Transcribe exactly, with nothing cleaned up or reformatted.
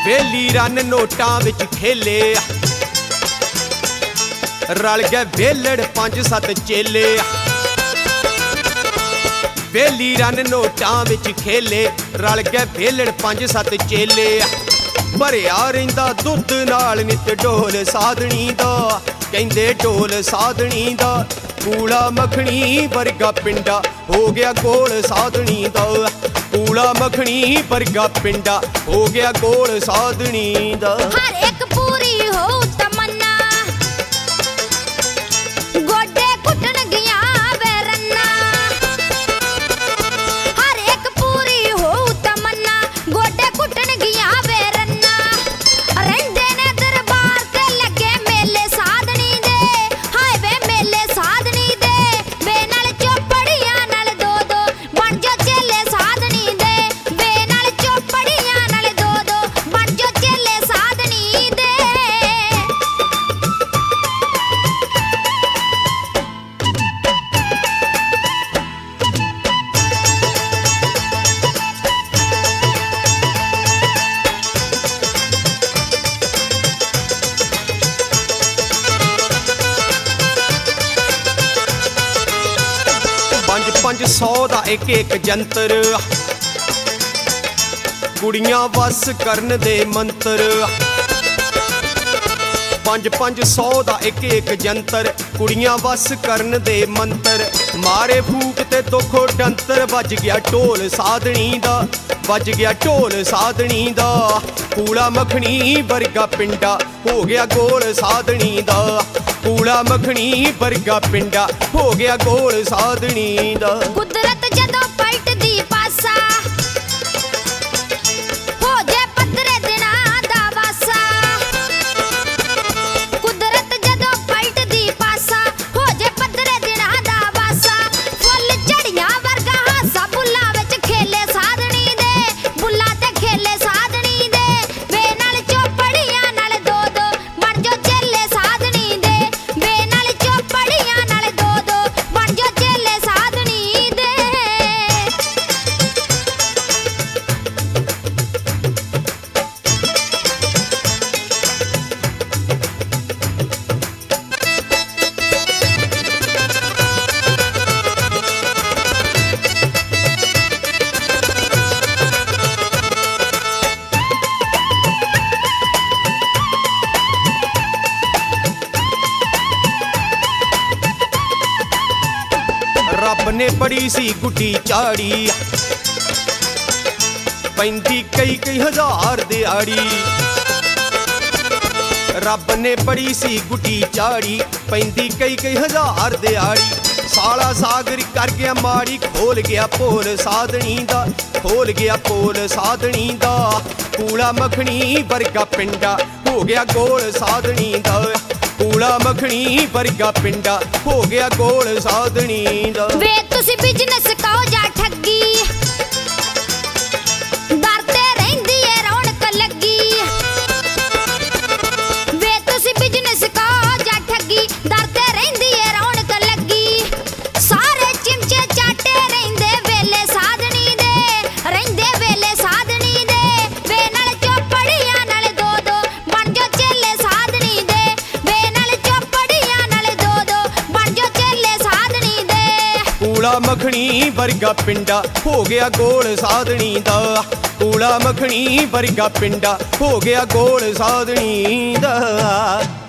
बेली run नोटां विच खेले, रल गए वेलड़ पंज सत्त चेले। बेली रन नोटां विच खेले, रल गए वेलड़ पंज सत्त चेले। भरिया रहिंदा दुद्ध नाल नित ढोल साधनी दा, कहंदे ढोल साधनी दा। कूड़ा मखनी वर्गा पिंडा हो गया गोल साधनी दा, कूड़ा मखनी वर्गा पिंडा हो गया गोल साधनी दा। हर एक पूरी हो तमन्ना, गोडे कुटन गया वे रन्ना। हर एक पूरी हो तमन्ना, गोडे कुटन गया वे रन्ना। रहिंदे ने दरबार ते लगे मेले साधनी दे, हाय वे मेले साधनी दे। वे नाल चौपड़ियां नाल दो दो बन जो चेले साधनी दे, वे नाल चौपड़ियां नाल दो दो बन जो चेले साधनी दे। पंज पंज सौ दा एक एक जंतर, कुड़ियां वस करन दे मंत्र। पंज पंज सौ दा एक एक जंतर, कुड़ियां वस करन दे मंत्र। मारे फूक ते दुखो डंतर, बज गया ढोल साधनी दा, बज गया ढोल साधनी दा। कूड़ा मखनी वर्गा पिंडा हो गया गोल साधनी दा, कूड़ा मखनी वर्गा पिंडा हो गया गोल साधनी दा। कुदरत जदों पलटदी पासा, हो जे पद्धरे दिनां दा वासा। कुदरत जदों पलटदी पासा, हो जे पद्धरे दिनां दा वासा। फुੱਲ झड़ियां वर्गा हासा, बुल्ला विच खेले साधनी दे, बुल्ला ते खेले साधनी दे। वे नाल चौपड़ियां नाल दो दो बन जो चेले साधनी दे, वे नाल चौपड़ियां नाल दो दो बन जो चेले साधनी दे। रब ने बड़ी सी गुड्डी चाड़ी, पैंदी कई कई हजार दिहाड़ी। रब ने बड़ी सी गुड्डी चाड़ी, पैंदी कई कई हजार दिहाड़ी। साला सागर कर गया माड़ी, खोल गया पोल साधनी दा, खोल गया पोल साधनी दा। कूड़ा मखनी वर्गा पिंडा हो गया गोल साधनी दा, कूड़ा मखनी वर्गा पिंडा हो गया गोल साधनी दा। वे तुसी बिजनेस कहो जा ठगी, दर ते रहिंदी ए रौनक लगी। वे तुसी बिजनेस कहो जा ठगी, दर ते रहिंदी ए रौनक लगी। सारे चिमचे चाटे रहिंदे वेले साधनी दे, रहिंदे वेले साधनी दे। वे नाल चौपड़ियां नाल दो दो बन जो चेले साधनी दे, वे नाल चौपड़ियां नाल दो दो बन जो चेले साधनी दे। कूड़ा मखनी वर्गा पिंडा हो गया गोल साधनी दा, कूड़ा मखनी वर्गा पिंडा हो गया गोल साधनी दा।